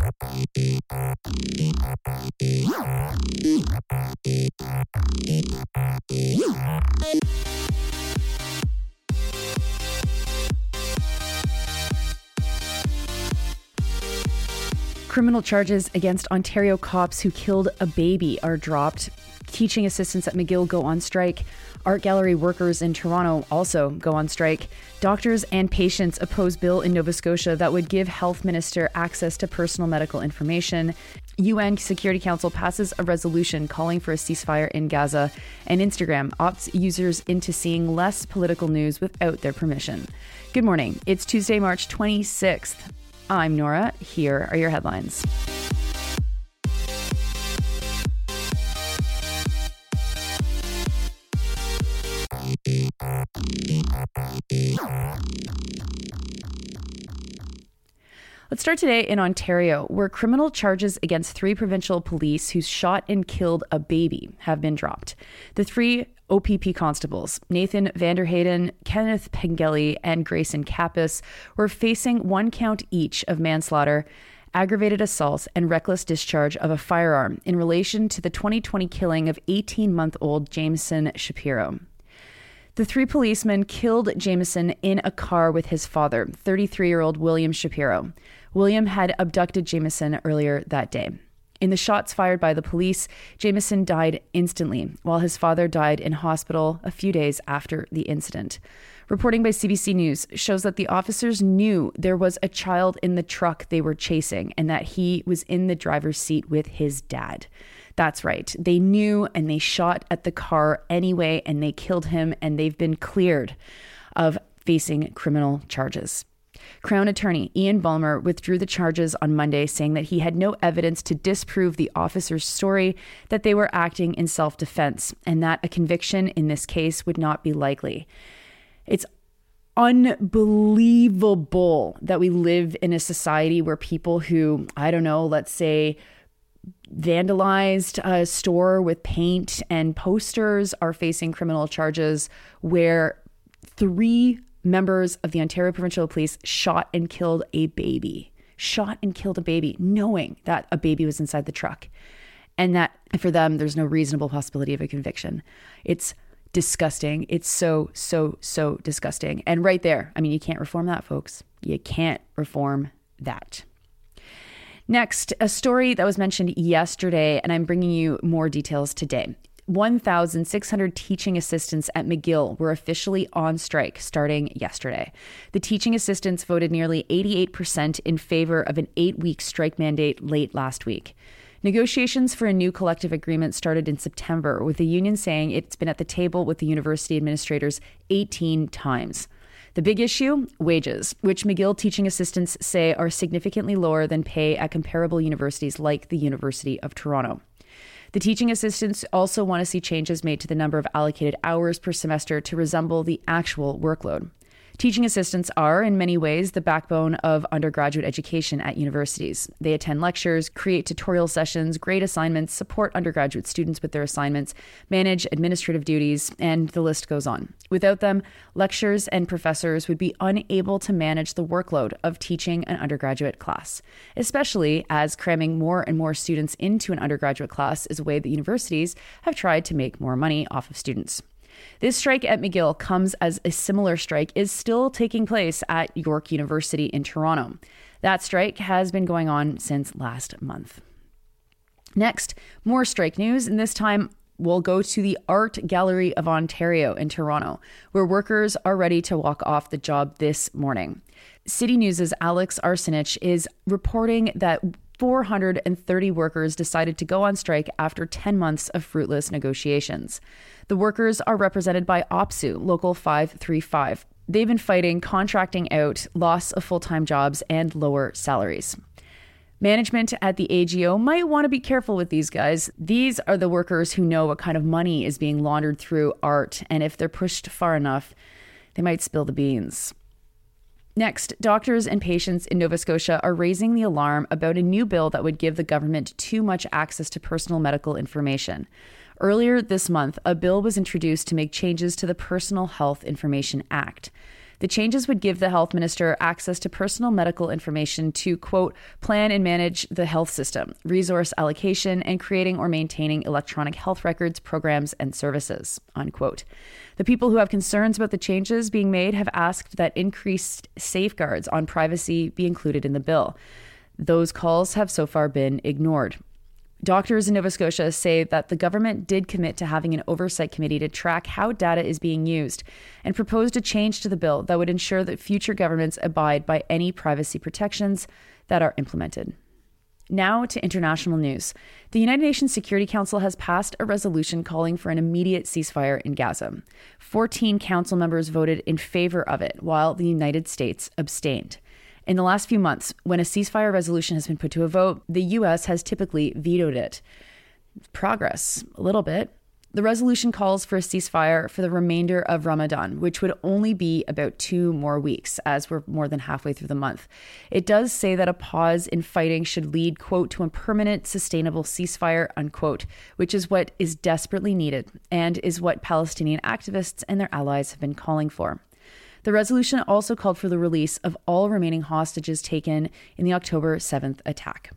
Criminal charges against Ontario cops who killed a baby are dropped. Teaching assistants at McGill go on strike. Art gallery workers in Toronto also go on strike. Doctors and patients oppose bill in Nova Scotia that would give health minister access to personal medical information. UN Security Council passes a resolution calling for a ceasefire in Gaza. And Instagram opts users into seeing less political news without their permission. Good morning. It's Tuesday, March 26th. I'm Nora. Here are your headlines. Let's start today in Ontario, where criminal charges against 3 provincial police who shot and killed a baby have been dropped. The 3 OPP constables, Nathan Vanderheyden, Kenneth Pengelly, and Grayson Kappas, were facing 1 count each of manslaughter, aggravated assault, and reckless discharge of a firearm in relation to the 2020 killing of 18-month-old Jameson Shapiro. The 3 policemen killed Jameson in a car with his father, 33-year-old William Shapiro. William had abducted Jameson earlier that day. In the shots fired by the police, Jameson died instantly, while his father died in hospital a few days after the incident. Reporting by CBC News shows that the officers knew there was a child in the truck they were chasing and that he was in the driver's seat with his dad. That's right. They knew and they shot at the car anyway, and they killed him, and they've been cleared of facing criminal charges. Crown attorney Ian Bulmer withdrew the charges on Monday, saying that he had no evidence to disprove the officers' story that they were acting in self-defense and that a conviction in this case would not be likely. It's unbelievable that we live in a society where people who, let's say, vandalized a store with paint and posters are facing criminal charges, where 3 members of the Ontario Provincial Police shot and killed a baby, knowing that a baby was inside the truck, and that for them, there's no reasonable possibility of a conviction. It's disgusting. It's so disgusting. And right there, you can't reform that, folks. You can't reform that. Next, a story that was mentioned yesterday, and I'm bringing you more details today. 1,600 teaching assistants at McGill were officially on strike starting yesterday. The teaching assistants voted nearly 88% in favor of an 8-week strike mandate late last week. Negotiations for a new collective agreement started in September, with the union saying it's been at the table with the university administrators 18 times. The big issue? Wages, which McGill teaching assistants say are significantly lower than pay at comparable universities like the University of Toronto. The teaching assistants also want to see changes made to the number of allocated hours per semester to resemble the actual workload. Teaching assistants are, in many ways, the backbone of undergraduate education at universities. They attend lectures, create tutorial sessions, grade assignments, support undergraduate students with their assignments, manage administrative duties, and the list goes on. Without them, lecturers and professors would be unable to manage the workload of teaching an undergraduate class, especially as cramming more and more students into an undergraduate class is a way that universities have tried to make more money off of students. This strike at McGill comes as a similar strike is still taking place at York University in Toronto. That strike has been going on since last month. Next, more strike news, and this time we'll go to the Art Gallery of Ontario in Toronto, where workers are ready to walk off the job this morning. City News' Alex Arsenich is reporting that 430 workers decided to go on strike after 10 months of fruitless negotiations. The workers are represented by OPSU, Local 535. They've been fighting contracting out, loss of full-time jobs, and lower salaries. Management at the AGO might want to be careful with these guys. These are the workers who know what kind of money is being laundered through art, and if they're pushed far enough, they might spill the beans. Next, doctors and patients in Nova Scotia are raising the alarm about a new bill that would give the government too much access to personal medical information. Earlier this month, a bill was introduced to make changes to the Personal Health Information Act. The changes would give the health minister access to personal medical information to, quote, plan and manage the health system, resource allocation, and creating or maintaining electronic health records, programs, and services, unquote. The people who have concerns about the changes being made have asked that increased safeguards on privacy be included in the bill. Those calls have so far been ignored. Doctors in Nova Scotia say that the government did commit to having an oversight committee to track how data is being used and proposed a change to the bill that would ensure that future governments abide by any privacy protections that are implemented. Now to international news. The United Nations Security Council has passed a resolution calling for an immediate ceasefire in Gaza. 14 council members voted in favor of it, while the United States abstained. In the last few months, when a ceasefire resolution has been put to a vote, the U.S. has typically vetoed it. Progress, a little bit. The resolution calls for a ceasefire for the remainder of Ramadan, which would only be about 2 more weeks, as we're more than halfway through the month. It does say that a pause in fighting should lead, quote, to a permanent, sustainable ceasefire, unquote, which is what is desperately needed and is what Palestinian activists and their allies have been calling for. The resolution also called for the release of all remaining hostages taken in the October 7th attack.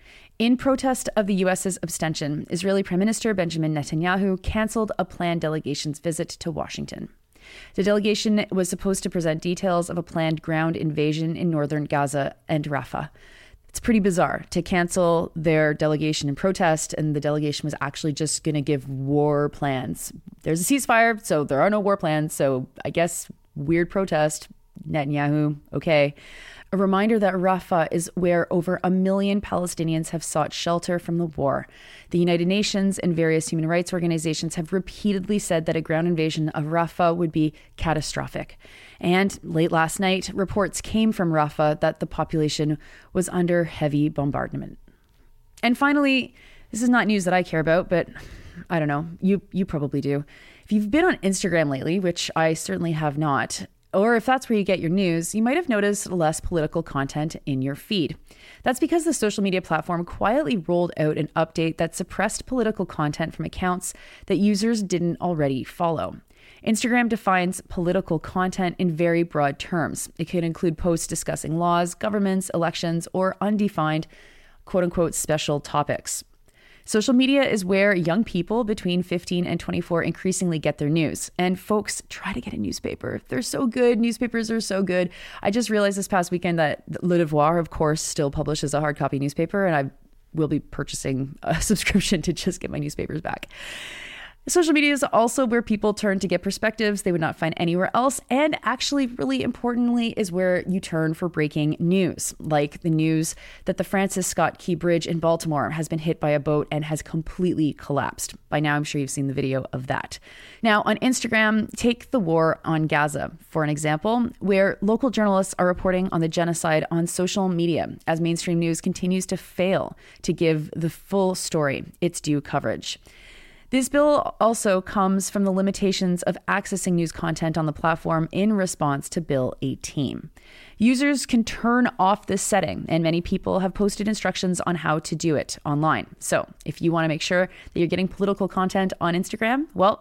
In protest of the U.S.'s abstention, Israeli Prime Minister Benjamin Netanyahu canceled a planned delegation's visit to Washington. The delegation was supposed to present details of a planned ground invasion in northern Gaza and Rafah. It's pretty bizarre to cancel their delegation in protest, and the delegation was actually just going to give war plans. There's a ceasefire, so there are no war plans, so I guess weird protest. Netanyahu, okay. A reminder that Rafah is where over 1 million Palestinians have sought shelter from the war. The United Nations and various human rights organizations have repeatedly said that a ground invasion of Rafah would be catastrophic. And late last night, reports came from Rafah that the population was under heavy bombardment. And finally, this is not news that I care about, but I don't know, you probably do. If you've been on Instagram lately, which I certainly have not, or if that's where you get your news, you might have noticed less political content in your feed. That's because the social media platform quietly rolled out an update that suppressed political content from accounts that users didn't already follow. Instagram defines political content in very broad terms. It could include posts discussing laws, governments, elections, or undefined, quote-unquote, special topics. Social media is where young people between 15 and 24 increasingly get their news. And folks, try to get a newspaper. They're so good. Newspapers are so good. I just realized this past weekend that Le Devoir, of course, still publishes a hard copy newspaper, and I will be purchasing a subscription to just get my newspapers back. Social media is also where people turn to get perspectives they would not find anywhere else. And actually, really importantly, is where you turn for breaking news, like the news that the Francis Scott Key Bridge in Baltimore has been hit by a boat and has completely collapsed. By now, I'm sure you've seen the video of that. Now, on Instagram, take the war on Gaza for an example, where local journalists are reporting on the genocide on social media as mainstream news continues to fail to give the full story its due coverage. This bill also comes from the limitations of accessing news content on the platform in response to Bill 18. Users can turn off this setting, and many people have posted instructions on how to do it online. So if you want to make sure that you're getting political content on Instagram, well,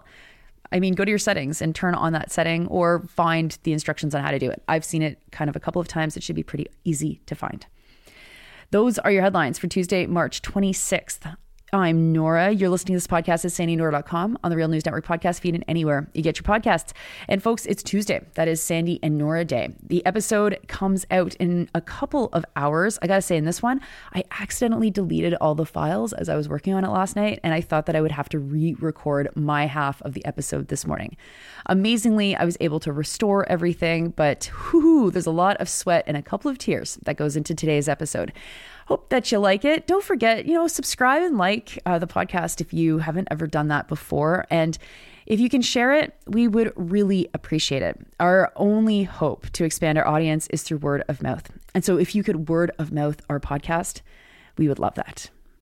go to your settings and turn on that setting or find the instructions on how to do it. I've seen it kind of a couple of times. It should be pretty easy to find. Those are your headlines for Tuesday, March 26th. I'm Nora. You're listening to this podcast at sandynora.com on the Real News Network podcast feed and anywhere you get your podcasts. And folks, it's Tuesday. That is Sandy and Nora Day. The episode comes out in a couple of hours. I got to say, in this one, I accidentally deleted all the files as I was working on it last night, and I thought that I would have to re-record my half of the episode this morning. Amazingly, I was able to restore everything, but there's a lot of sweat and a couple of tears that goes into today's episode. Hope that you like it. Don't forget, subscribe and like the podcast if you haven't ever done that before. And if you can share it, we would really appreciate it. Our only hope to expand our audience is through word of mouth. And so if you could word of mouth our podcast, we would love that.